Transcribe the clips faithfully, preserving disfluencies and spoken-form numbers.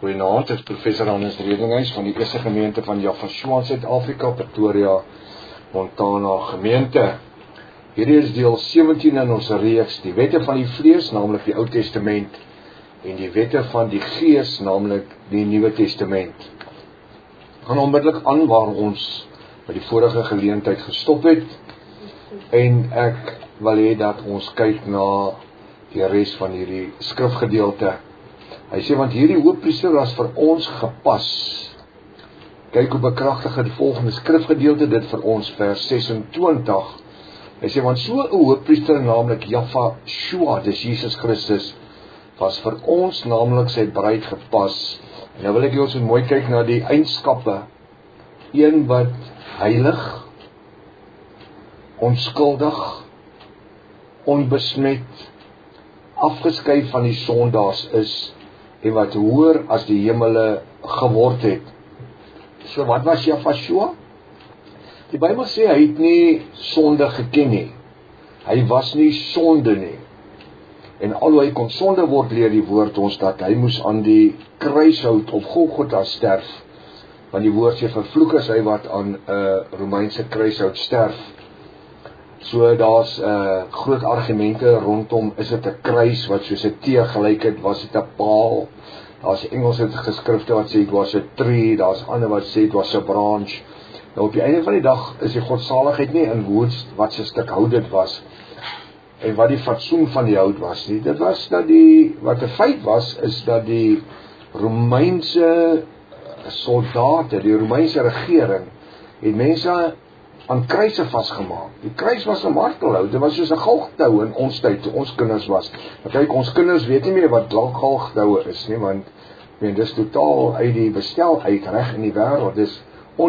Goeienaand, dit is professor Hannes Redinghuis van die Eerste Gemeente van Yafashua in Suid-Afrika, Pretoria, Montana gemeente. Hierdie is deel sewentien in ons reeks, die wette van die vlees, naamlik die Ou Testament, en die wette van die gees, naamlik die Nuwe Testament. Ek gaan onmiddellik aan waar ons by die vorige geleentheid gestop het, en ek wil hê dat ons kyk na die res van hierdie skrifgedeelte. Hy sê, want hierdie hoofpriester was vir ons gepas. Kyk hoe bekragtig die volgende skrifgedeelte dit vir ons, vers sesentwintig. Hy sê, want so 'n hoofpriester, naamlik Yafashua, dis Jesus Christus, was vir ons, naamlik sy bruid gepas. En nou wil ek ons mooi kyk na die eienskappe. Een wat heilig, onskuldig, onbesmet, afgeskei van die sondaars is, en wat hoër as die hemele geword het. So wat was Yafashua? Die Bybel sê hy het nie sonde geken nie. Hy was nie sonde nie. En alhoewel hy kon sonde word, leer die woord ons dat hy moes aan die kruishout op Golgotha sterf. Want die woord sê vervloek is hy wat aan 'n uh, Romeinse kruishout sterf. So daar's uh, groot argumente rondom, is dit 'n kruis wat soos 'n T gelyk het, was dit 'n paal? Daar's Engelse geskrifte wat sê it was a tree, daar's ander wat sê it was a branch. Nou op die einde van die dag is die godsaligheid nie in hoe wat se stuk hout dit was en wat die fatsoen van die hout was nie. Dit was dat die wat 'n feit was is dat die Romeinse soldate, die Romeinse regering het mense aan kruise vasgemaak. Die kruis was 'n martelhout, dit was soos 'n galgtou in ons tyd, toe ons kinders was. Want kyk, ons kinders weet nie meer wat galgtoue is nie, want men, dis totaal uit die bestel uit reg in die wêreld. Dis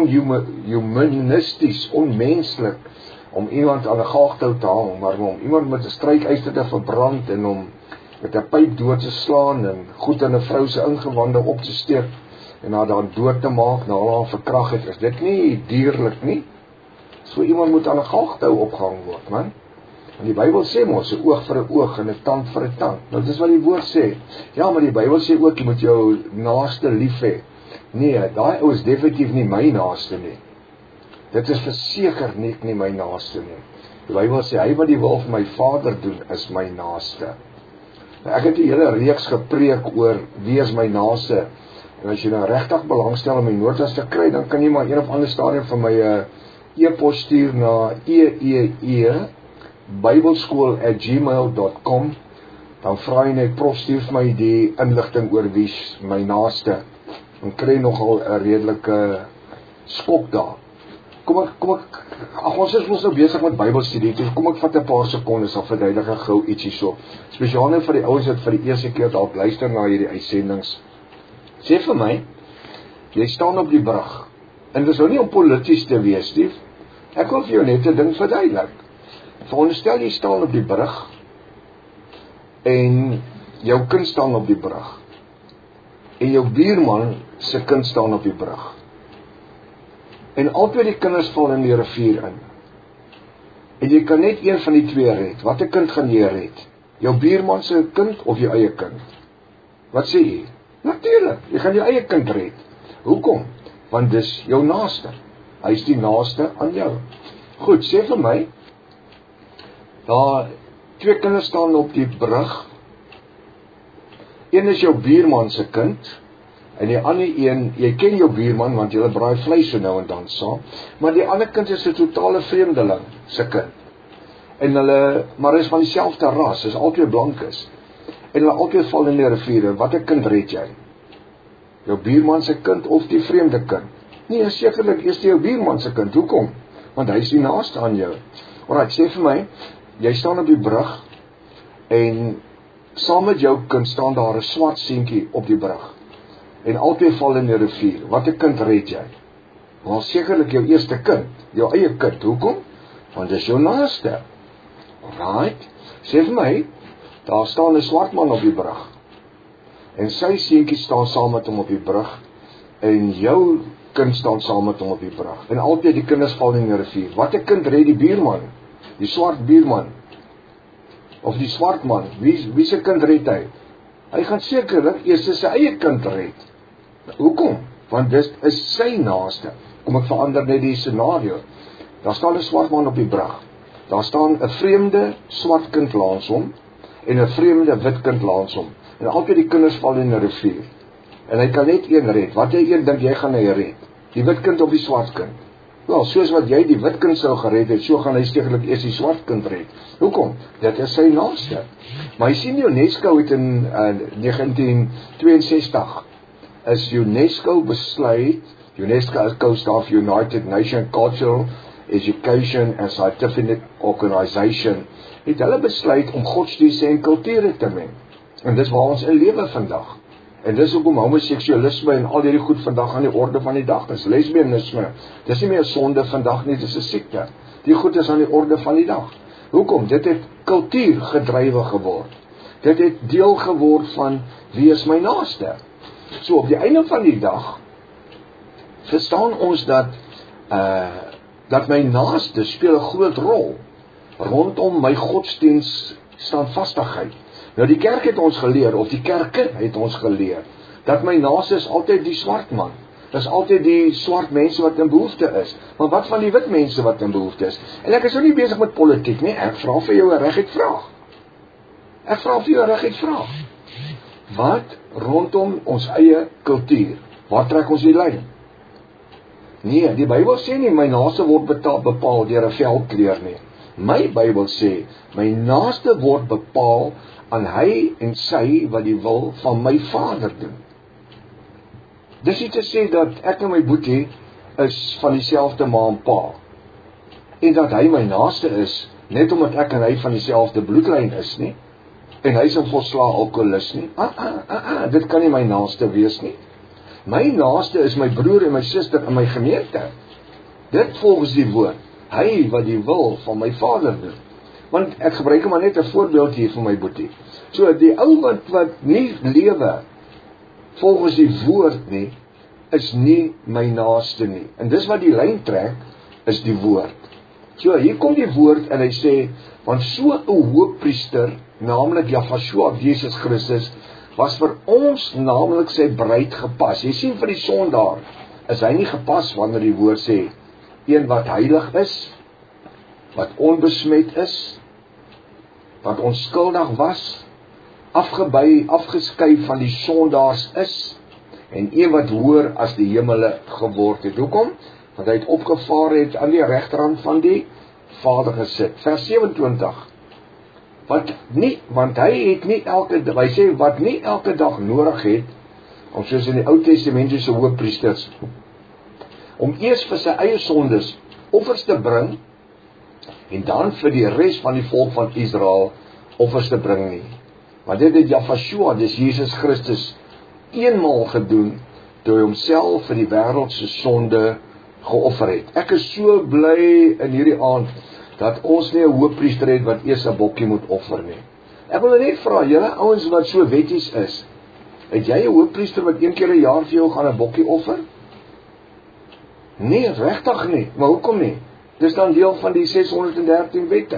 onhumanisties, onmenslik om iemand aan 'n galgtou te hang, maar om iemand met 'n strykyster te verbrand en om met 'n pyp dood te slaan en goed in 'n vrou se ingewande op te steek en haar dan dood te maak, na haar verkragt het, is dit nie dierlik nie. So iemand moet aan 'n galgtou opgehang word, man. En die Bybel sê mos, 'n oog vir 'n oog en 'n tand vir 'n tand. Nou dis wat die woord sê. Ja, maar die Bybel sê ook, jy moet jou naaste lief hê. Nee, daai ou is definitief nie my naaste nie. Dit is verseker nie, nie my naaste nie. Die Bybel sê, hy wat die wil van my Vader doen, is my naaste. Nou, ek het die hele reeks gepreek oor wie is my naaste. En as jy nou regtig belangstel om my notas te kry, dan kan jy maar een of ander stadium van my uh, e-pos stuur na e e e bybelskool at gmail dot com. Dan vra jy net, prof, stuur vir my die inligting oor wie my naaste. En kry nogal 'n redelike skok daar. Kom ek, kom ek, ag ons is ons nou besig met Bybelstudie, dus kom ek vat 'n paar sekondes, of verduidelik ek gou ietsie so. Spesiaal net vir die ouens wat vir die eerste keer dalk luister na hierdie uitsendings. Sê vir my, jy staan op die brug, en dis nou nie om polities te wees nie, ek wil vir jou net 'n ding verduidelik. Veronderstel jy staan op die brug, en jou kind staan op die brug, en jou buurman se kind staan op die brug. En albei die kinders val in die rivier in. En jy kan net een van die twee red. Watter kind gaan jy red? Jou buurman se kind of jou eie kind? Wat sê jy? Natuurlik, jy gaan jou eie kind red. Hoekom? Want dis jou naaste. Hy is die naaste aan jou. Goed, sê vir my, daar twee kinders staan op die brug. Een is jou buurman se kind, en die ander een, jy ken jou buurman, want julle braai vleis so nou en dan saam, maar die ander kind is 'n totale vreemdeling se kind. En hulle, maar is van dieselfde ras, is altyd blank is. En hulle altyd val in die riviere. Watter kind red jy? Jou buurman se kind of die vreemde kind? Nee, sekerlik eers jou buurman se kind. Hoekom? Want hy is die naaste aan jou. Alraai, sê vir my, jy staan op die brug, en saam met jou kind staan daar 'n swart seentjie op die brug. En altyd val in die rivier. Watter kind red jy? Wel sekerlik jou eerste kind, jou eie kind. Hoekom? Want dis jou naaste. Alright. Sê vir my, daar staan 'n swart man op die brug. En sy seentjie staan saam met hom op die brug. En jou kind staan saam met hom op die brug. En altyd die kinders val in die rivier. Watter kind red die buurman? Die swart buurman. Of die swart man. Wie wie se kind red hy? Hy gaan sekerlik eers sy eie kind red. Hoekom? Want dit is sy naaste. Kom ek verander net die scenario. Daar staan 'n swart man op die brug. Daar staan 'n vreemde swart kind langs hom en 'n vreemde wit kind langs hom. En altyd die kinders val in 'n rivier. En hy kan net een red. Wat jy een dink jy gaan hy red? Die wit kind of die swart kind? Wel, soos wat jy die wit kind sou gered het, so gaan hy steeklik eers die swart kind red. Hoekom? Dit is sy naaste. Maar jy sien UNESCO het in uh, negentien tweeënsestig is UNESCO besluit, UNESCO staan vir United Nations Cultural Education and Scientific Organization, het hulle besluit om godsdienste en kulture te meng. En dis waar ons in lewe vandag. En dis hoekom homoseksualisme en al hierdie goed vandag aan die orde van die dag is. Lesbianisme, dis nie meer 'n sonde vandag nie, dis 'n siekte. Die goed is aan die orde van die dag. Hoekom? Dit het kultuur gedrywe geword. Dit het deel geword van wie is my naaste. So op die einde van die dag verstaan ons dat uh, dat my naaste speel 'n groot rol rondom my godsdiens standvastigheid. Nou die kerk het ons geleer, of die kerke het ons geleer, dat my naaste is altyd die swart man. Dis altyd die swart mense wat in behoefte is. Maar wat van die wit mense wat in behoefte is? En ek is nou nie besig met politiek nie, ek vra vir jou 'n reguit vraag. Ek vra vir jou 'n reguit vraag. Wat rondom ons eie kultuur? Waar trek ons die lyn? Nee, die Bybel sê nie my naaste word betaal, bepaal deur 'n velkleur nie. My Bybel sê my naaste word bepaal aan hy en sy wat die wil van my Vader doen. Dis nie te sê dat ek en my boetie is van dieselfde ma en pa en dat hy my naaste is net omdat ek en hy van dieselfde bloedlyn is nie en hy is 'n volslae alkoholist nie. Ah, ah, ah, ah, dit kan nie my naaste wees nie. My naaste is my broer en my suster in my gemeente. Dit volgens die woord. Hy wat die wil van my Vader doen. Want ek gebruik maar net 'n voorbeeld hier vir my boetie. So die ou wat wat nie lewe volgens die woord nie, is nie my naaste nie. En dis wat die lyn trek, is die woord. So hier kom die woord en hy sê, want so 'n hoëpriester, naamlik Jahshua Jesus Christus, was vir ons naamlik sy bruid gepas. Jy sien vir die sondaar, is hy nie gepas wanneer die woord sê, een wat heilig is, wat onbesmet is, wat onskuldig was, afgeby, afgeskei van die sondaars is, en een wat hoër as die hemele geword het. Hoekom? Want hy het opgevaar het aan die regterhand van die Vader gesit. Vers sewenentwintig. Wat nie, want hy het nie elke, hy sê wat nie elke dag nodig het, om soos in die Ou Testamentiese hoëpriesters, om eers vir sy eie sondes offers te bring, en dan vir die res van die volk van Israel offers te bring nie. Maar dit het Jahshua, dis Jesus Christus, eenmaal gedoen, toe hy homself vir die wêreld se sonde geoffer het. Ek is so bly in hierdie aand, dat ons nie 'n hoëpriester het wat eers 'n bokkie moet offer nie. Ek wil net vra, julle ouens wat so wetties is, het jy 'n hoëpriester wat een keer 'n jaar vir jou gaan 'n bokkie offer? Nee, regtig nie. Maar hoekom nie? Dis dan deel van die ses honderd en dertien wette.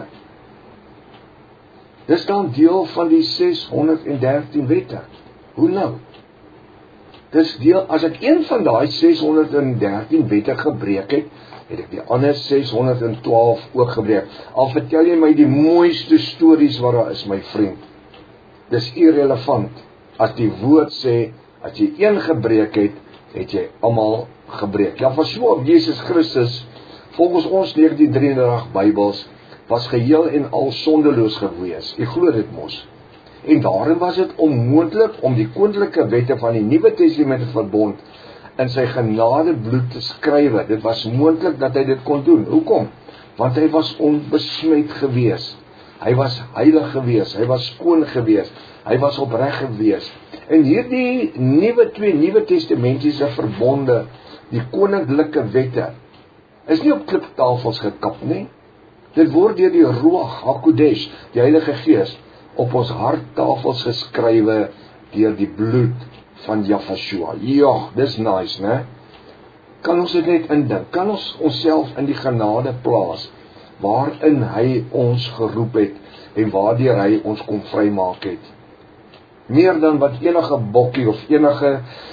Dis dan deel van die ses honderd en dertien wette. Hoe nou? Dis deel, as ek een van daai ses honderd en dertien wette gebreek het, het ek die ander ses honderd en twaalf ook gebreek. Al vertel jy my die mooiste stories wat daar is, my vriend. Dis irrelevant. As die woord sê, as jy een gebreek het, het jy almal gebreek. Ja, Jahshua Jesus Christus, volgens ons negentien drieëndertig Bybels, was geheel en al sondeloos gewees. Ek glo dit mos. En daarom was dit onmoontlik om die koninklike wette van die Nuwe Testament verbond in sy genade bloed te skrywe. Dit was moontlik dat hy dit kon doen. Hoekom? Want hy was onbesmet gewees. Hy was heilig gewees. Hy was skoon gewees. Hy was opreg gewees. En hierdie nuwe twee Nuwe Testamentiese verbonde, die koninklike wette, is nie op kliptafels gekap nie. Dit word deur die Ruach HaKodesh, die Heilige Gees, op ons harttafels geskrywe deur die bloed van Jahshua. Ja, dis nice, né? Kan ons dit net indink? Kan ons onsself in die genade plaas waarin hy ons geroep het en waardeur hy ons kom vrymaak het? Meer dan wat enige bokkie of enige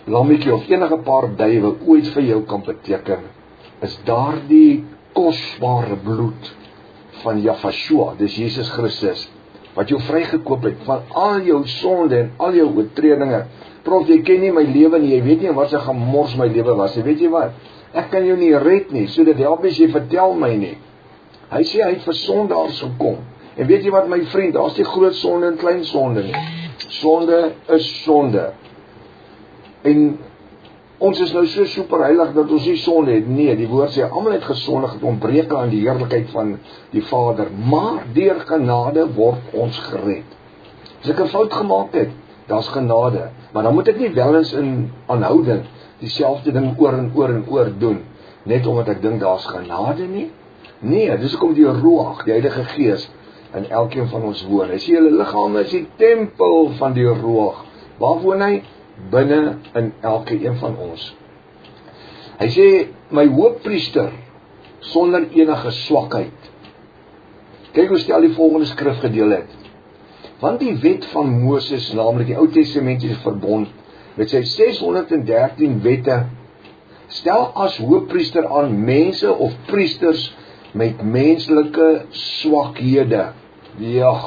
lammetjie of enige paar duiwe ooit vir jou kan beteken, is daardie kosbare bloed van Yahshua, dis Jesus Christus, wat jou vrygekoop het van al jou sonde en al jou oortredinge. Prof, jy ken nie my lewe nie, jy weet nie wat se gemors my lewe was, jy weet jy wat, ek kan jou nie red nie, so dat help as jy vertel my nie. Hy sê hy het vir sondaars gekom, en weet jy wat my vriend, daar is die groot sonde en klein sonde nie, sonde is sonde, en ons is nou so superheilig dat ons nie sonde het, nee, die woord sê, almal het gesondig, het ontbreek aan die heerlikheid van die Vader, maar deur genade word ons gered. As ek 'n fout gemaak het, daar's genade, maar dan moet ek nie wel eens in aanhouding dieselfde ding oor en oor en oor doen, net omdat ek dink daar's genade nie. Nee, dis hoekom die Ruach, die Heilige Gees, in elkeen van ons woon. Hy sê, julle liggame is die tempel van die Ruach. Waar woon hy? Binne in elke een van ons. Hy sê, my hoofpriester, sonder enige swakheid. Kyk hoe stel die volgende skrifgedeelte. Want die wet van Moses, naamlik die Ou Testamentiese verbond, met sy ses honderd en dertien wette, stel as hoofpriester aan mense of priesters met menslike swakhede. Ja.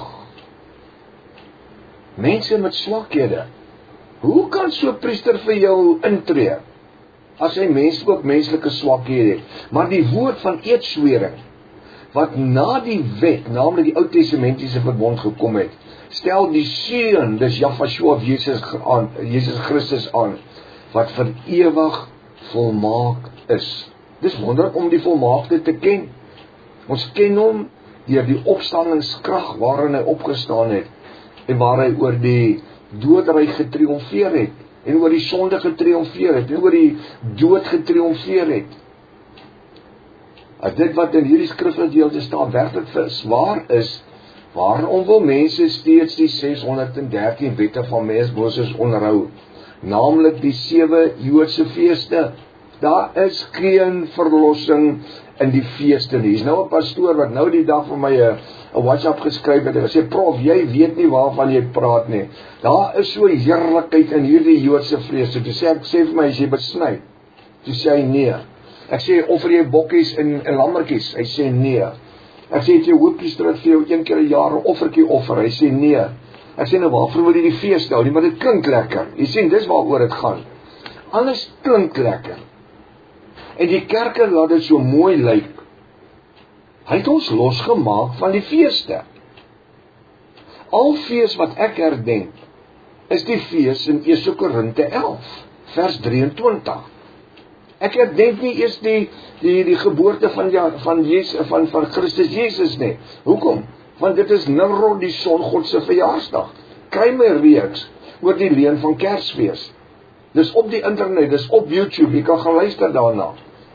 Mense met swakhede. Hoe kan so 'n priester vir jou intree, as hy mens ook menslike swakhede het? Maar die woord van eedswering, wat na die wet, naamlik die Ou Testamentiese verbond gekom het, stel die seun, dis Yahshua Jesus aan, Jesus Christus aan, wat vir ewig volmaak is. Dis wonderlik om die volmaakte te ken. Ons ken hom deur die opstandingskrag waarin hy opgestaan het, en waar hy oor die doodryk getriomfeer het, en oor die sonde getriomfeer het, en oor die dood getriomfeer het. As dit wat in hierdie skrifgedeelte staan werklik waar is, waarom wil mense steeds die ses honderd en dertien wette van Moses onderhou, naamlik die sewe Joodse feeste? Daar is geen verlossing in die feeste nie. Is nou 'n pastoor wat nou die dag vir my 'n WhatsApp geskryf het, en sê, prof, jy weet nie waarvan jy praat nie. Daar is so heerlikheid in hierdie Joodse feeste. Toe sê ek, sê vir my, as jy besny? Toe sê hy, nee. Ek sê, offer jy bokkies en, en lammertjies? Hy sê, nee. Ek sê, het jy hoofpriester vir jou een keer 'n jaar 'n offertjie offer? Hy sê, nee. Ek sê, nou waarvoor wil jy die feest hou? Maar dit klink lekker. Jy sien, dis waaroor dit gaan. Alles klink lekker. En die kerke laat dit so mooi lyk. Hy het ons losgemaak van die feeste. Al fees wat ek herdenk, is die fees in Eerste Korinte elf, vers drieëntwintig. Ek herdenk nie eers die die die geboorte van ja, van Jesus van van Christus Jesus nie. Hoekom? Want dit is Nimrod, die songod se verjaarsdag. Kry my reeks oor die leen van Kersfees. Dis op die internet, dis op YouTube, jy kan gaan luister daarna.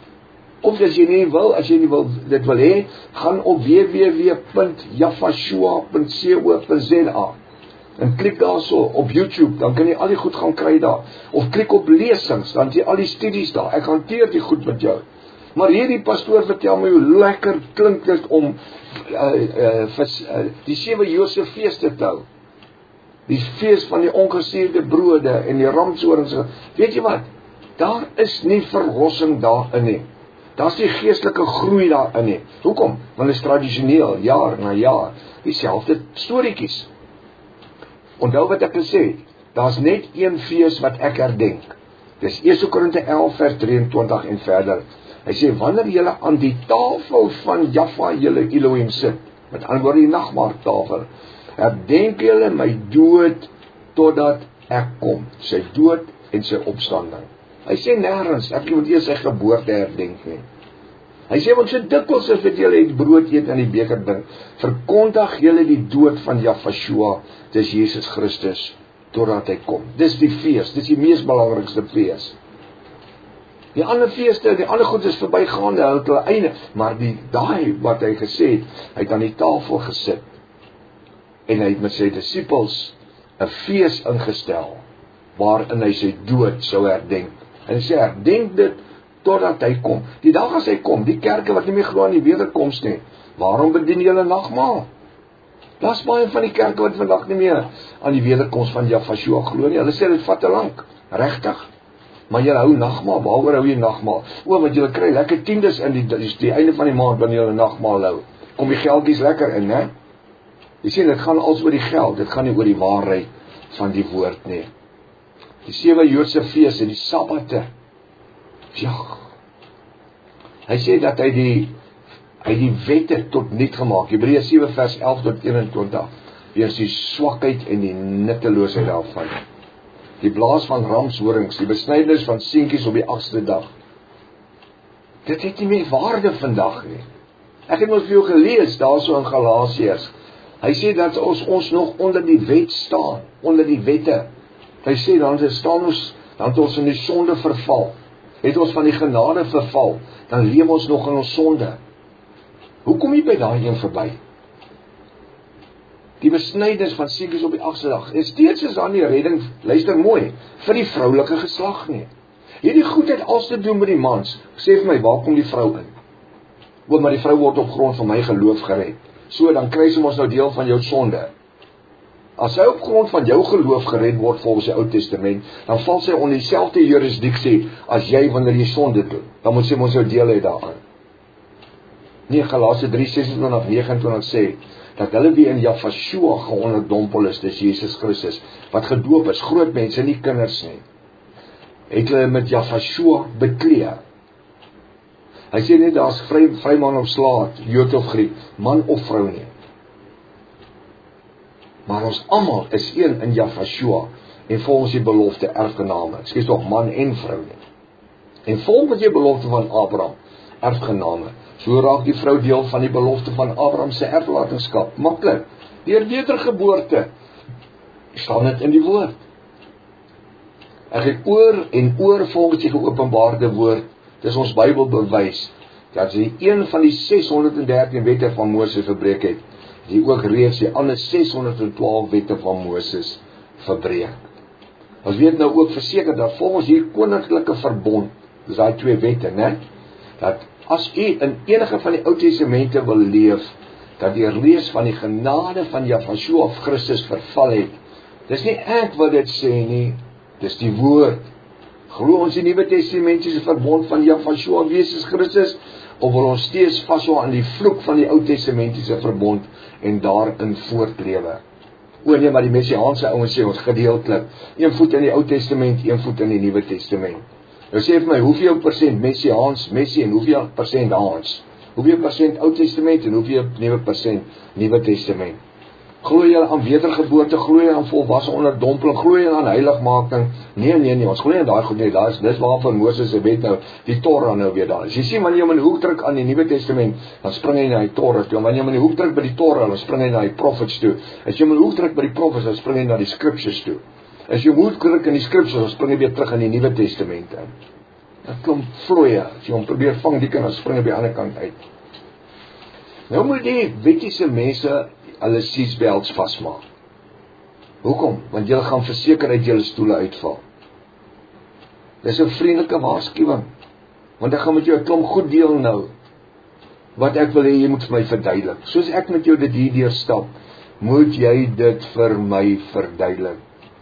Of as jy nie wil, as jy nie wil dit wil hê, gaan op w w w punt yahshua punt co punt za en klik daarso op YouTube, dan kan jy al die goed gaan kry daar. Of klik op lesings, dan jy al die studies daar. Ek hanteer die goed met jou. Maar hierdie pastoor vertel my hoe lekker klink dit om uh, uh, vis, uh, die sewe Joodse feeste te hou. Die fees van die ongesuurde brode en die ramshorings. Weet jy wat? Daar is nie verlossing daarin nie. Daar's nie geestelike groei daarin nie. Hoekom? Want dit is tradisioneel, jaar na jaar, dieselfde storieetjies. Onthou wat ek gesê het, daar's net een fees wat ek herdenk. Dis Eerste Korinte elf vers drieëntwintig en verder. Hy sê, wanneer julle aan die tafel van Jahwe julle Elohim sit, met ander woorde die nagmaaltafel, herdenk julle my dood totdat ek kom, sy dood en sy opstanding. Hy sê nêrens, ek moet eers sy geboorte herdenk nie. Hy sê, want so dikwels as wat julle het brood eet en die beker drink, verkondig julle die dood van Yahshua, dis Jesus Christus, totdat hy kom. Dis die fees, dis die mees belangrikste fees. Die ander feeste, die ander goed is verbygaande, hulle het hulle einde, maar die daai wat hy gesê het, hy het aan die tafel gesit, en hy het met sy disippels 'n fees ingestel, waarin hy sy dood sou herdenk. En hy sê, herdenk dit totdat hy kom. Die dag as hy kom, die kerke wat nie meer glo aan die wederkoms nie, waarom bedien julle nagmaal? Daar's baie van die kerke wat vandag nie meer aan die wederkoms van Yahshua glo nie. Hulle sê dit vat te lank, regtig. Maar jy hou nagmaal, waaroor hou jy nagmaal? O, want jy kry lekker tiendes in die, die, die einde van die maand wanneer jy nagmaal hou. Kom die geldjies lekker in, né? Jy sien, dit gaan als oor die geld, dit gaan nie oor die waarheid van die woord nie. Die sewe Joodse feeste, die Sabbate. Ja. Hy sê dat hy die hy die wette tot niet gemaak. Hebreërs sewe vers elf tot eenentwintig. Weens die swakheid en die nutteloosheid daarvan. Die blaas van ramshorings, die besnydenis van seentjies op die agste dag. Dit het nie meer waarde vandag nie. Ek het ons vir jou gelees, daar so in Galasiërs. Hy sê dat ons ons nog onder die wet staan, onder die wette. Hy sê dan staan ons, dan het ons in die sonde verval. Het ons van die genade verval, dan leef ons nog in ons sonde. Hoe kom jy by daai een verby? Die besnydenis van seentjies op die agste dag. En steeds is daar nie redding, luister mooi, vir die vroulike geslag nie. Hierdie goedheid als te doen met die mans. Sê vir my, waar kom die vrou in? Want maar die vrou word op grond van my geloof gered. So, dan kry sy mos nou deel van jou sonde. As sy op grond van jou geloof gered word volgens die Ou Testament, dan val sy onder dieselfde jurisdiksie as jy wanneer jy sonde doen. Dan moet sy mos jou deel hê daaraan. Nee, Galasië drie sesentwintig negenentwintig sê, dat hulle wie in Jahshua geonderdompel is, dis Jesus Christus, wat gedoop is, groot mense, nie kinders nie, het hulle met Jahshua beklee. Hy sê nie, daar is vry, vry man of slaaf, Jood of Griek, man of vrou nie. Maar ons almal is een in Jahshua, en volgens die belofte erfgename, ek sê toch man en vrou nie. En volgens die belofte van Abraham, erfgename, so raak die vrou deel van die belofte van Abraham se erflatingskap, maklik, deur wedergeboorte, staan dit in die woord. Ek het oor en oor volgens die geopenbaarde woord, dis ons Bybel bewys, dat sy een van die seshonderddertien wette van Moses verbreek het, die ook reeds die ander seshonderdtwaalf wette van Moses verbreek. Ons weet nou ook verseker dat volgens hier koninklike verbond, dis daai twee wette, né? Dat as u in enige van die Ou Testamente wil leef, dat die reus van die genade van Jahshua of Christus verval het, dis nie ek wat dit sê nie, dis die woord. Glo ons die Nuwe Testamentiese verbond van Jahshua of Jesus Christus, of wil ons steeds vashou aan die vloek van die Ou Testamentiese verbond en daarin voortlewe? O nee, maar die Messiaanse ouens sê ons gedeeltelik, een voet in die Ou Testament, een voet in die Nuwe Testament. Nou sê vir my, hoeveel persent Messiaans, Messie en hoeveel persent Hans? Hoeveel persent Ou Testament en hoeveel Nuwe persent Nuwe Testament? Glo jy aan wedergeboorte, glo jy aan volwasse onderdompeling, glo jy aan heiligmaking? Nee, nee, nee, ons glo nie aan daai goed nie. Daar is dis waarvan Moses se wet nou, die Torah nou weer daar is. Jy sien wanneer jy om in die hoek druk aan die Nuwe Testament, dan spring jy na die Torah toe. Wanneer jy om in die hoek druk by die Torah, dan spring jy na die prophets toe. As jy om in die hoek druk by die prophets, dan spring jy na die scriptures toe. As jy moet druk in die scriptures, dan spring jy weer terug in die Nuwe Testament in. Dat klomp vloeie, as jy hom probeer vang, die kan dan spring jy by die ander kant uit. Nou moet die wettiese mense hulle seatbelts vasmaak. Hoekom? Want julle gaan verseker uit julle stoele uitval. Dis 'n vriendelike waarskuwing. Want ek gaan met jou 'n klomp goed deel nou, wat ek wil hê jy moet vir my verduidelik. Soos ek met jou dit hier deurstap, moet jy dit vir my verduidelik.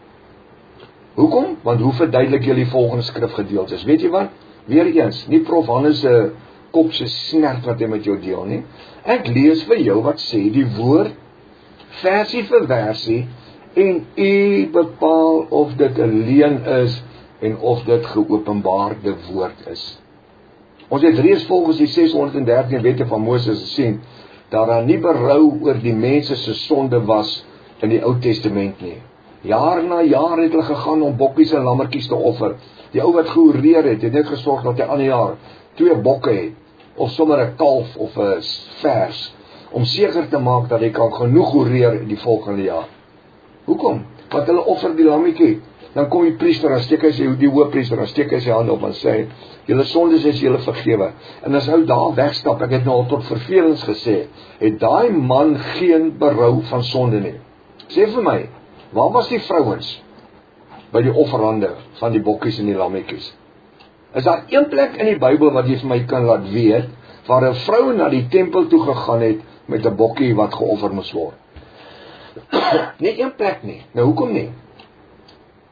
Hoekom? Want hoe verduidelik jy die volgende skrifgedeeltes? Weet jy wat? Weereens, nie prof Hannes se kop se snert wat hy met jou deel nie. Ek lees vir jou wat sê die woord, versie vir versie, en u bepaal of dit 'n leuen is, en of dit geopenbaarde woord is. Ons het reeds volgens die seshonderddertien wette van Moses gesien, dat daar nie berou oor die mense se sonde was in die Ou Testament nie. Jaar na jaar het hulle gegaan om bokkies en lammertjies te offer. Die ou wat gehoreer het, het net gesorg dat hy ander jaar twee bokke het, of sommer 'n kalf of 'n vers, om seker te maak dat hy kan genoeg horeer die volgende jaar. Hoekom? Want hulle offer die lammetjie. Dan kom die priester, dan steek hy sy, die hoëpriester, dan steek hy sy hand op en sê, julle sondes is julle vergewe. En as hy daar wegstap, ek het nou al tot vervelings gesê, het daai man geen berou van sonde nie. Sê vir my, waar was die vrouens by die offerhande van die bokkies en die lammetjies? Is daar een plek in die Bybel wat jy vir my kan laat weet, waar 'n vrou na die tempel toe gegaan het met 'n bokkie wat geoffer moes word? Nee, een plek nie. Nou hoekom nie?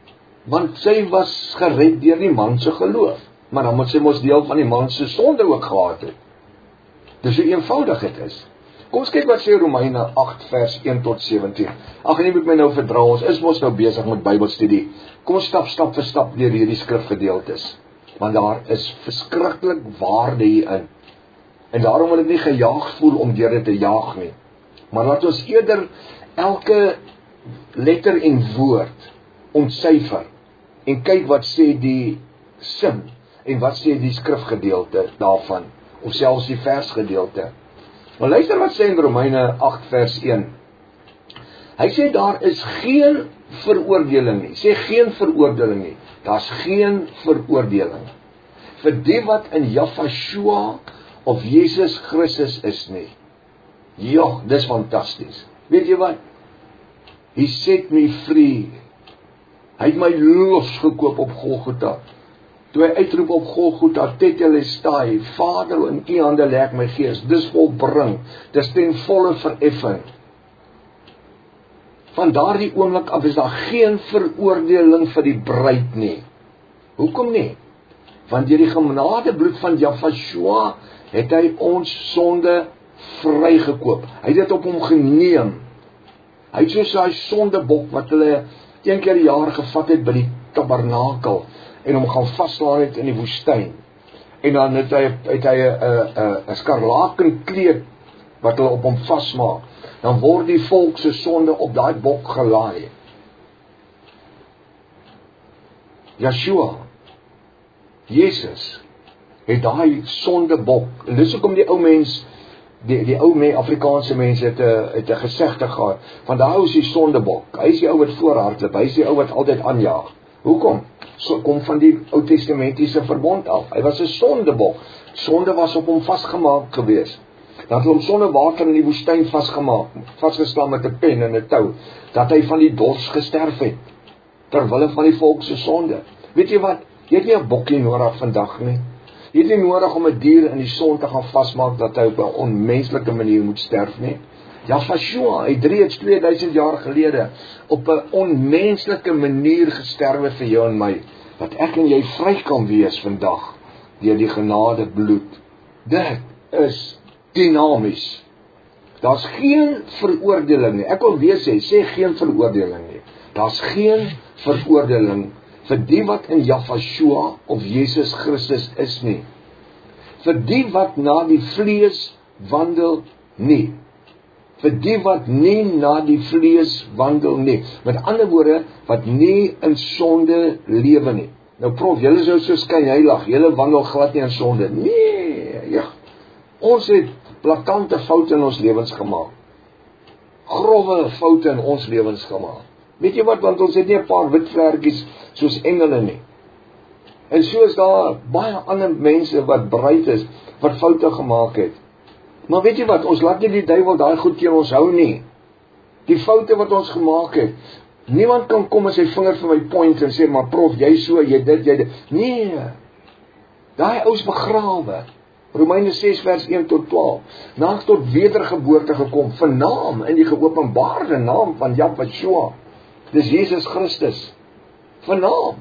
Want sy was gered deur die man se geloof. Maar dan moet sy mos deel van die man se sonde ook gehad het. Dis hoe eenvoudig dit is. Kom ons kyk wat sê Romeine agt vers een tot sewentien. Ag nee, moet my nou verdra, ons is mos nou besig met Bybelstudie. Kom ons stap stap vir stap deur hierdie skrifgedeeltes. Want daar is verskriklik waarde hierin. En daarom wil ek nie gejaag voel om deur dit te jaag nie. Maar laat ons eerder elke letter en woord ontsyfer en kyk wat sê die sin en wat sê die skrifgedeelte daarvan, of selfs die versgedeelte. Maar luister wat sê in Romeine agt vers een. Hy sê daar is geen veroordeling nie. Sê geen veroordeling nie. Daar's geen veroordeling vir die wat in Jahshua of Jesus Christus is nie. Ja, dis fantasties. Weet jy wat? He set me free. Hy het my losgekoop op Golgotha. Toe hy uitroep op Golgotha, Tetelestai, Vader, in U hande lê ek my gees. Dis volbring. Dis ten volle vereffing. Van daardie oomblik af is daar geen veroordeling vir die bruid nie. Hoekom nie? Want deur die genadebloed van Jahshua het hy ons sonde vrygekoop. Hy het dit op hom geneem. Hy het soos hy sondebok wat hulle een keer die jaar gevat het by die tabernakel en hom gaan vaslaan het in die woestyn. En dan het hy het hy 'n 'n skarlakenkleed wat hulle op hom vasmaak. Dan word die volk se sonde op daai bok gelaai. Yeshua, Jesus, het daai sondebok. En dis hoekom die ou mens, die die ou mense, Afrikaanse mense het 'n het 'n gesegde gehad, van daai ou is die sondebok. Hy is die ou wat voorhardloop, hy is die ou wat altyd aanjaag. Hoekom? So kom van die Ou Testamentiese verbond af. Hy was 'n sondebok. Sonde was op hom vasgemaak gewees. Dat hulle hom sonder water in die woestyn vasgemaak, vasgeslaan met 'n pen en 'n tou, dat hy van die dors gesterf het, terwille van die volk se sonde. Weet jy wat? Jy het nie 'n bokkie nodig vandag nie. Jy het nie nodig om 'n dier in die son te gaan vasmaak dat hy op 'n onmenslike manier moet sterf nie. Jahshua het reeds tweeduisend jaar gelede op 'n onmenslike manier gesterwe vir jou en my, dat ek en jy vry kan wees vandag deur die genade bloed. Dit is dinamies. Daar's geen veroordeling nie. Ek wil weer sê, sê geen veroordeling nie. Daar's geen veroordeling vir die wat in Jahshua of Jesus Christus is nie. Vir die wat na die vlees wandel nie. Vir die wat nie na die vlees wandel nie. Met ander woorde, wat nie in sonde lewe nie. Nou prof, julle sou so skyn heilig, julle wandel glad nie in sonde. Nee, ja. Ons het blakante foute in ons lewens gemaak. Grove foute in ons lewens gemaak. Weet jy wat, want ons het nie 'n paar wit vlerkies soos engele nie. En so is daar baie ander mense wat bereid is, wat foute gemaak het. Maar weet jy wat, ons laat nie die duiwel daai goed teen ons hou nie. Die foute wat ons gemaak het, niemand kan kom en sy vinger vir my point en sê, maar prof, jy so, jy dit, jy dit. Nee, daai ou's begrawe. Romeine ses vers een tot twaalf. Na tot wedergeboorte gekom, vernaam in die geopenbaarde naam van Jahshua. Dis Jesus Christus. Vernaam.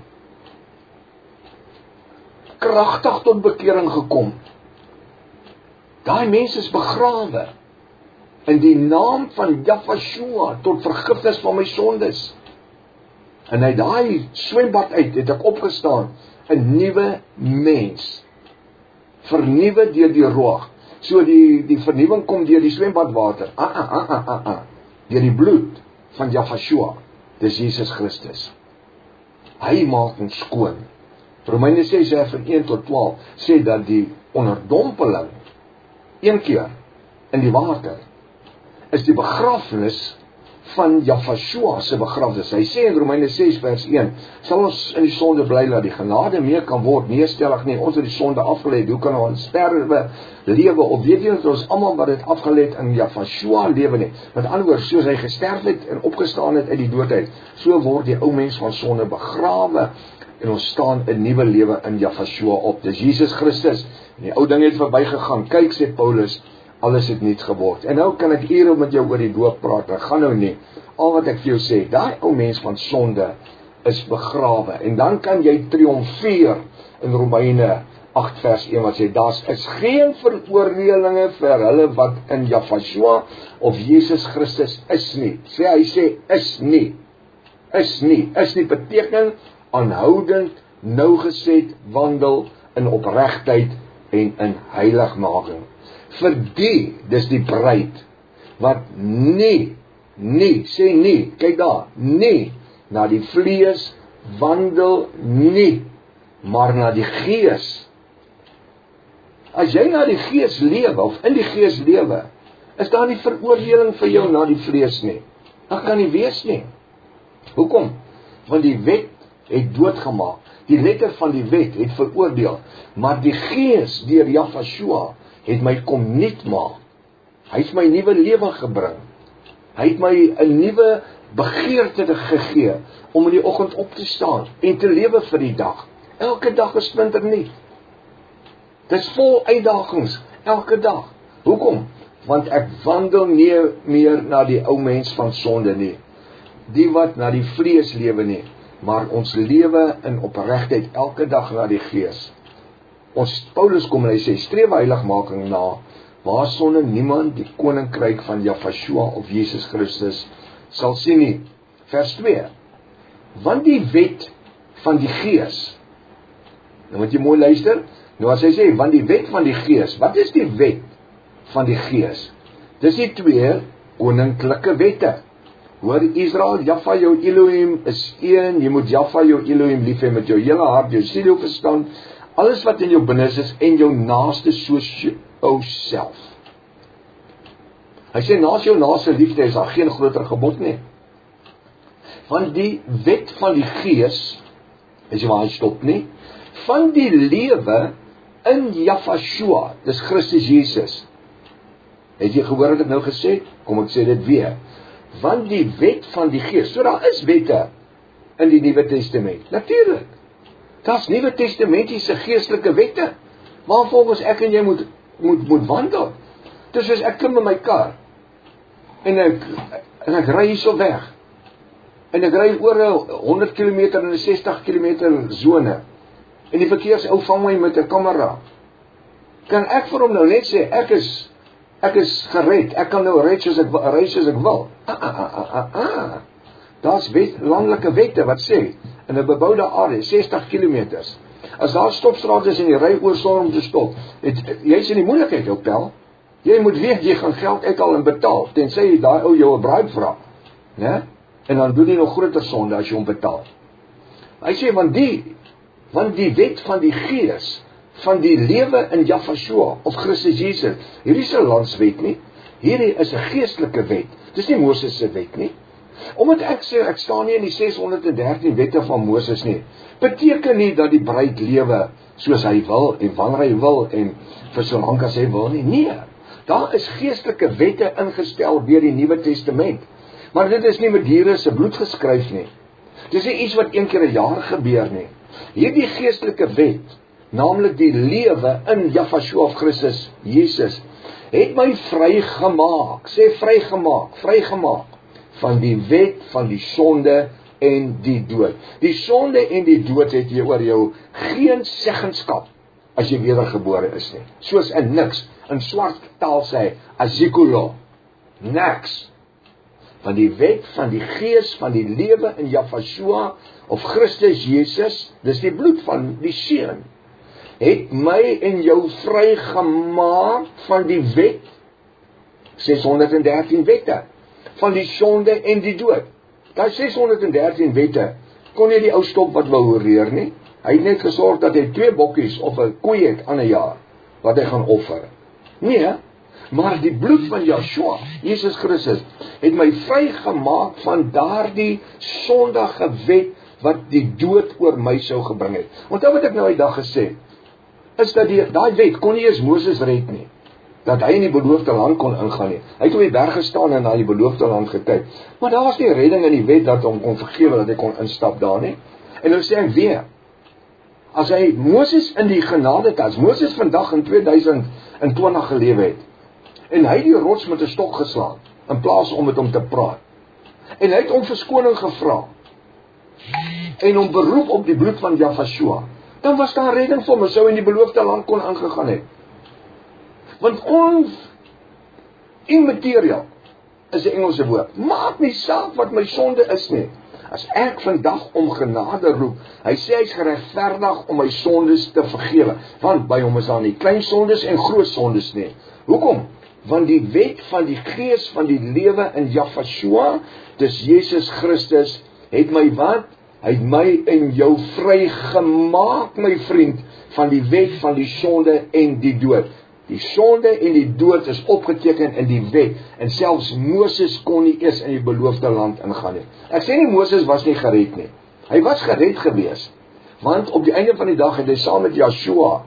Kragtig tot bekering gekom. Daai mense is begrawe in die naam van Jahshua tot vergifnis van my sondes. En uit daai swembad uit het ek opgestaan, 'n nuwe mens. Vernuwe deur die roog. So die die vernuwing kom deur die swembadwater. Ah ah ah ah ah. ah. Deur die bloed van Jahshua. Dis Jesus Christus. Hy maak ons skoon. Romeine ses vers een tot twaalf sê dat die onderdompeling een keer in die water is die begrafnis van Jahshua se begrafnis. Hy sê in Romeine ses vers een, sal ons in die sonde bly dat die genade meer kan word, nie stellig nie, ons het die sonde afgelê, hoe kan ons sterwe, lewe, of weet jy dat ons almal wat dit afgelê het in Jahshua lewe nie, met ander woorde, soos hy gesterf het en opgestaan het uit die dood uit, so word die ou mens van sonde begrawe, en ons staan 'n nuwe lewe in Jahshua op. Dis Jesus Christus, en die ou ding het verbygegaan. Kyk, sê Paulus, alles het nuut geword. En nou kan ek ure met jou oor die doop praat, ek gaan nou nie. Al wat ek vir jou sê, daai ou mens van sonde is begrawe. En dan kan jy triomfeer in Romeine agt vers een wat sê, daar is geen veroordelinge vir hulle wat in Yahshua of Jesus Christus is nie. Sê hy sê is nie. Is nie. Is nie beteken aanhoudend, nougeset wandel in opregtheid en in heiligmaking. Vir die, dis die bruid, wat nie, nie, sê nie, kyk daar, nie, na die vlees wandel nie, maar na die gees. As jy na die gees lewe, of in die gees lewe, is daar nie veroordeling vir jou na die vlees nie. Dat kan nie wees nie. Hoekom? Want die wet het doodgemaak. Die letter van die wet het veroordeel, maar die gees deur Yahshua het my kom nuut maak. Hy het my nuwe lewe gebring. Hy het my 'n nuwe begeerte gegee om in die oggend op te staan en te lewe vir die dag. Elke dag is splinter nuut. Dis vol uitdagings elke dag. Hoekom? Want ek wandel nie meer na die ou mens van sonde nie. Die wat na die vlees lewe nie, maar ons lewe in opregtheid elke dag na die gees. Ons Paulus kom en hy sê, streef heiligmaking na, waar sonder niemand die koninkryk van Yahshua of Jesus Christus sal sien nie. Vers twee. Want die wet van die gees. Nou moet jy mooi luister. Nou as hy sê, want die wet van die gees. Wat is die wet van die gees? Dis die twee koninklike wette. Hoor Israel, Jahwe jou Elohim is een, jy moet Jahwe jou Elohim lief hê met jou hele hart, jou siel, jou verstand, alles wat in jou binne is, en jou naaste soos jou self. Hy sê, naas jou naaste liefde is daar geen groter gebod nie. Van die wet van die gees, is jy waar hy stop nie, van die lewe in Yahshua, dis Christus Jesus. Het jy gehoor wat ek nou gesê? Kom ek sê dit weer. Want die wet van die gees, so daar is wette in die Nuwe Testament, natuurlijk. Daar's Nuwe Testamentiese geestelike wette, waar volgens ek en jy moet, moet, moet wandel. Dus as ek klim in my kar, en ek, en ek ry hierso weg, en ek ry oor honderd kilometer in 'n sestig kilometer zone, en die verkeersou vang my met 'n kamera, kan ek vir hom nou net sê, ek is Ek is gered, ek kan nou ry soos ek, ry soos ek wil. Ah, ah, ah, ah, ah. Daar's wet, landelike wette wat sê, in 'n beboude area, sestig kilometers. As daar stopstraat is en jy ry oor sonder om te stop, jy is in die moeilikheid op tel. Jy moet weet, jy gaan geld uithaal en betaal, tensy daai ou jou 'n bribe vra. Né? En dan doen jy nog groter sonde as jy hom betaal. Hy sê, want die, want die wet van die gees, van die lewe in Yahshua of Christus Jesus. Hierdie is 'n landswet nie. Hierdie is 'n geestelike wet. Dis nie Moses se wet nie. Omdat ek sê ek staan nie in die ses honderd en dertien wette van Moses nie, beteken nie dat die bruid lewe soos hy wil en wanneer hy wil en vir so lank as hy wil nie. Nee. Daar is geestelike wette ingestel deur die Nuwe Testament. Maar dit is nie met diere se bloed geskryf nie. Dis nie iets wat een keer 'n jaar gebeur nie. Hierdie geestelike wet, naamlik die lewe in Yahshua of Christus Jesus, het my vrygemaak, sê vrygemaak, vrygemaak, van die wet van die sonde en die dood. Die sonde en die dood het jy oor jou geen seggenskap, as jy wedergebore is nie. Soos in niks, in swart taal sê, azikulo, niks. Van die wet van die gees van die lewe in Yahshua of Christus Jesus, dis die bloed van die seun, het my en jou vrygemaak van die wet, ses honderd en dertien wette, van die sonde en die dood. Daai ses honderd en dertien wette, kon nie die ou stop wat wou horeer nie. Hy het net gesorg dat hy twee bokkies of 'n koei het aan 'n jaar, wat hy gaan offer. Nee, maar die bloed van Yahshua, Jesus Christus, het my vrygemaak van daardie sondige wet, wat die dood oor my sou gebring het. Onthou wat ek nou die dag gesê, is dat die, daai wet kon nie eens Moses red nie, dat hy in die beloofde land kon ingaan nie. Hy het op die berg gestaan en na die beloofde land gekyk, maar daar was nie redding in die wet dat hom kon vergewe, dat hy kon instap daar nie. En nou sê ek weer, as hy Moses in die genade tas, Moses vandag in tweeduisend twintig gelewe het, en hy die rots met 'n stok geslaan, in plaas om met hom te praat, en hy het om verskoning gevra, en hom beroep op die bloed van Jahshua, dan was daar redding vir hom, sou in die beloofde land kon aangegaan het. Want ons immaterial is 'n Engelse woord. Maak nie saak wat my sonde is nie. As ek vandag om genade roep, hy sê hy's geregverdig om my sondes te vergewe. Want by hom is daar nie klein sondes en groot sondes nie. Hoekom? Want die wet van die gees van die lewe in Jahshua, dis Jesus Christus, het my wat? Hy het my en jou vry gemaak, my vriend, van die wet van die sonde en die dood. Die sonde en die dood is opgeteken in die wet, en selfs Moses kon nie eers in die beloofde land ingaan nie. Ek sê nie Moses was nie gered nie. Hy was gered gewees, want op die einde van die dag het hy saam met Joshua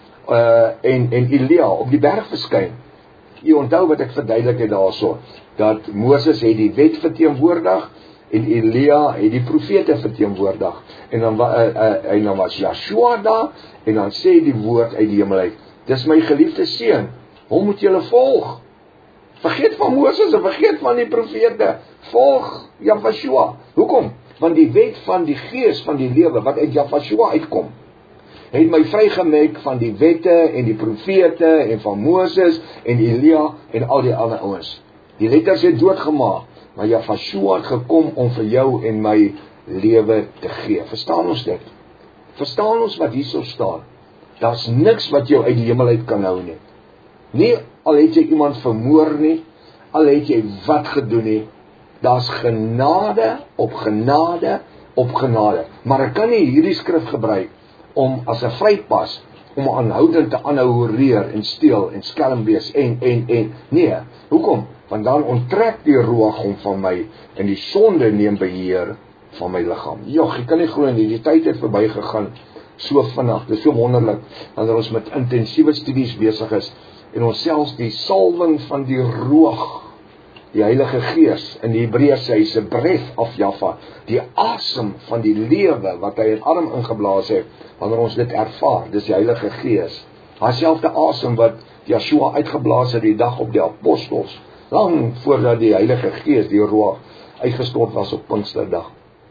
uh, en, en Elia op die berg verskyn. Jy onthou wat ek verduidelik het daarso, dat Moses het die wet verteenwoordig, en Elia het die profete verteenwoordig, en dan, uh, uh, en dan was Joshua daar, en dan sê die woord uit die hemel uit, dis my geliefde seun, hom moet julle volg. Vergeet van Moses en vergeet van die profete, volg Jahshua. Hoekom? Want die wet van die gees van die lewe, wat uit Jahshua uitkom, het my vrygemaak van die wette en die profete en van Moses en Elia en al die ander ouens. Die letters het doodgemaak, maar Jahshua het gekom om vir jou en my lewe te gee. Verstaan ons dit? Verstaan ons wat hierso staan? Daar's niks wat jou uit die hemel uit kan hou nie. Nie al het jy iemand vermoor nie, al het jy wat gedoen nie, daar's genade op genade op genade. Maar ek kan nie hierdie skrif gebruik om as 'n vrypas, om aanhoudend te aanhoureer en steel en skelm wees en, en, en, nee, hoekom? Want dan onttrek die ruach hom van my, en die sonde neem beheer van my liggaam. Jog, ek kan nie glo nie, die tyd het verby gegaan, so vinnig, dit is so wonderlik, wanneer ons met intensiewe studies besig is, en ons selfs die salwing van die ruach, die Heilige Gees, in die Hebreërs sê hy se breath of Jahwe, die asem van die lewe, wat hy in Adam ingeblaas het, wanneer ons dit ervaar, dis die Heilige Gees, hy selfde asem wat Joshua uitgeblaas het die dag op die apostels, lang voordat die Heilige Gees, die ruach, uitgestort was op Pinksterdag.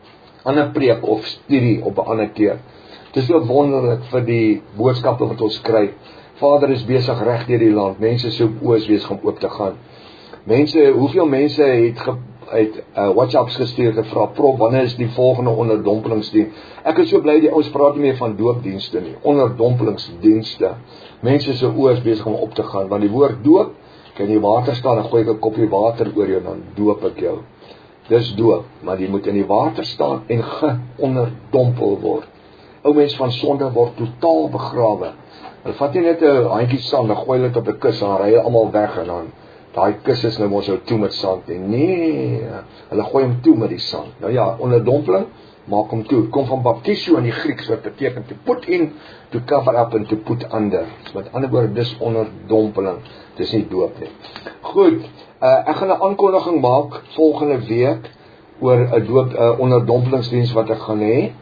Ander preek of studie op 'n ander keer. Het is so wonderlik vir die boodskappe wat ons kry. Vader is besig reg deur die land, mense se oë wees om oop te gaan. Mense, hoeveel mense het, ge, het uh, WhatsApps gestuur gevra, prof, wanneer is die volgende onderdompelingsdiens? Ek is so bly die ouens praat nie meer van doopdienste nie, onderdompelingsdienste. Mense se oë is besig om op te gaan, want die woord doop, kan in die water staan, en gooi ek 'n koppie water oor jou, dan doop ek jou. Dis doop, maar die moet in die water staan en geonderdompel word. Ou mens van sonde word totaal begrawe. Hulle vat nie net 'n handjie sand, dan gooi hulle dit op 'n kus, dan ry hulle almal weg, en dan daai kus is nou mos nou toe met sand. En nee, hulle gooi hom toe met die sand. Nou ja, onderdompeling, maak hom toe. Kom van baptisio in die Grieks, wat beteken to put in, to cover up en to put under. Met ander woorde, dis onderdompeling. Dis nie doop nie. Goed, uh, ek gaan 'n aankondiging maak volgende week oor 'n doop uh, onderdompelingsdiens wat ek gaan hê.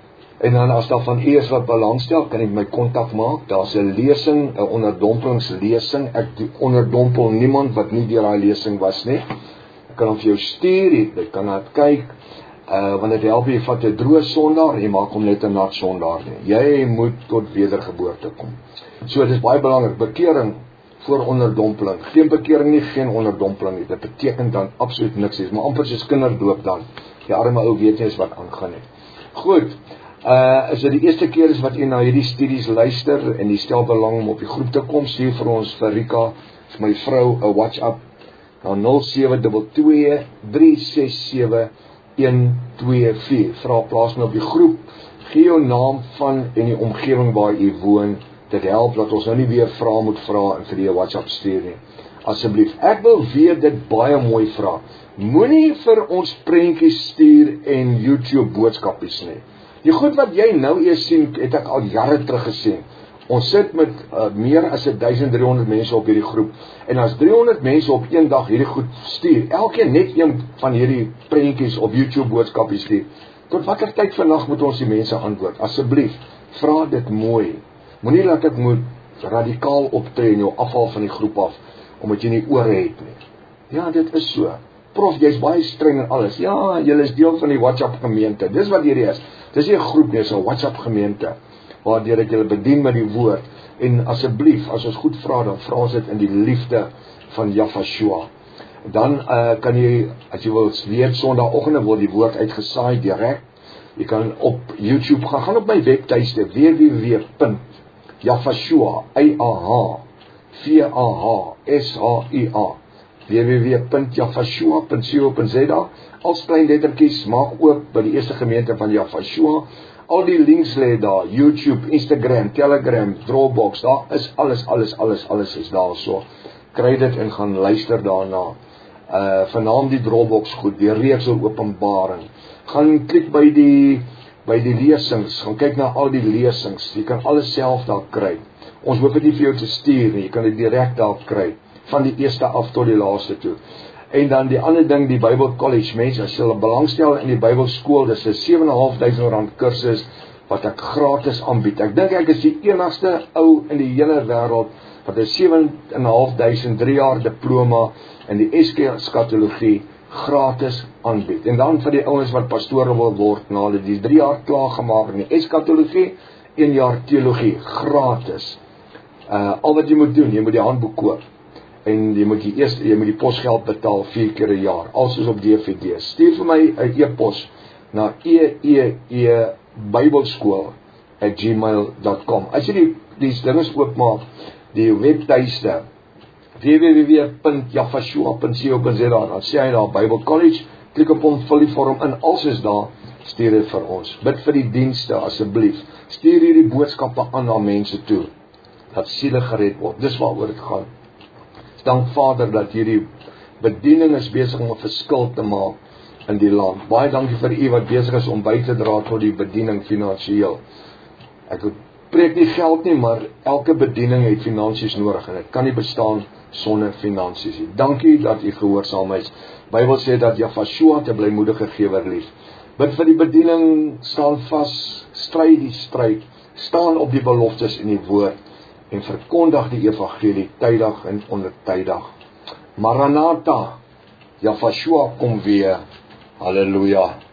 En dan as daar van u is wat belangstel, kan ek my kontak maak. Daar's 'n lesing, 'n onderdompelingslesing. Ek onderdompel niemand wat nie deur daai lesing was nie. Ek kan hom vir jou stuur, jy kan na dit kyk. Uh, want dit help jy vat 'n droë sondaar en jy maak hom net 'n nat sondaar nie. Jy moet tot wedergeboorte kom. So dit is baie belangrik, bekering voor onderdompeling. Geen bekering nie, geen onderdompeling nie. Dit beteken dan absoluut niks nie. Maar amper soos kinderdoop dan. Die arme ou weet nie eens wat aangaan nie. Goed. Uh, as dit die eerste keer is wat u na hierdie studies luister en die stel belang om op die groep te kom, stuur vir ons vir Rika, vir my vrou, 'n WhatsApp na nul sewe twee twee drie ses sewe een twee vier. Vra plaas my op die groep, gee jou naam van en die omgewing waar u woon. Dit help dat ons nou nie weer vra moet vra en vir die WhatsApp stuur nie. Asseblief, ek wil weer dit baie mooi vra. Moenie vir ons prentjies stuur en YouTube boodskapies nie. Die goed wat jy nou eers sien, het ek al jare terug gesien. Ons sit met uh, meer as duisend driehonderd mense op hierdie groep. En as driehonderd mense op een dag hierdie goed stuur, elkeen net een van hierdie prentjies op YouTube boodskapies stuur, tot watter tyd vandag moet ons die mense antwoord? Asseblief, vra dit mooi. Moenie laat ek moet radikaal optree en jou afval van die groep af, omdat jy nie ore het nie. Ja, dit is so. prof, jy's baie streng en alles. Ja, julle is deel van die WhatsApp gemeente. Dis wat hierdie is. Dis nie 'n groep nie, dis 'n WhatsApp gemeente waardeur ek julle bedien met die woord. En asseblief, as ons goed vra, dan vra ons dit in die liefde van Yahshua. Dan uh, kan jy, as jy wil weet, Sondagoggende word die woord uitgesaai direk. Jy kan op YouTube gaan, gaan op my webtuiste w w w punt yahshua v a h s h u a w w w punt yahshua punt co punt z a. Als klein lettertjies, maak oop by die eerste gemeente van Yahshua. Al die links lê daar, YouTube, Instagram, Telegram, Dropbox, daar is alles, alles, alles, alles is daar so. Kry dit en gaan luister daarna. Uh, Vernaam die Dropbox goed, die reeks oor Openbaring. Gaan klik by die, by die lesings, gaan kyk na al die lesings, jy kan alles self daar kry. Ons hoef dit nie vir jou te stuur nie, jy kan dit direk daar kry, van die eerste af tot die laaste toe. En dan die ander ding, die Bible College, mense, as julle belangstel in die Bybelskool, dis 'n sewe en 'n half duisend rand kursus, wat ek gratis aanbied. Ek dink ek is die enigste ou in die hele wêreld, wat 'n sewe en 'n half duisend drie jaar diploma in die eskatologie gratis aanbied. En dan vir die ouens wat pastore wil word, na hulle die drie jaar klaar gemaak in die eskatologie, een jaar teologie, gratis. Uh, al wat jy moet doen, jy moet die handboek koop. En jy moet die eerste, jy moet die posgeld betaal vier keer 'n jaar, alles is op D V D. Stuur vir my 'n e-pos na e e e bybelskool at gmail dot com. As jy die, die dinges oopmaak, die webtuiste w w w punt yahshua punt co punt z a, dan sê hy daar Bible College, klik op hom, vul die vorm in, alles is daar, stuur dit vir ons. Bid vir die dienste asseblief. Stuur hierdie boodskappe aan na mense toe, dat siele gered word. Dis waaroor dit gaan. Dank Vader dat hierdie bediening is besig om 'n verskil te maak in die land. Baie dankie vir u wat besig is om by te dra tot die bediening finansiëel. Ek preek nie geld nie, maar elke bediening het finansies nodig en dit kan nie bestaan sonder finansies nie. Dankie dat u gehoorsaam is. Bybel sê dat Yahshua te blymoedige gewer lief. Bid vir die bediening, staan vas, stry die stryd, staan op die beloftes in die woord en verkondig die evangelie tydig en ondertydig. Maranatha, Yahshua kom weer. Halleluja.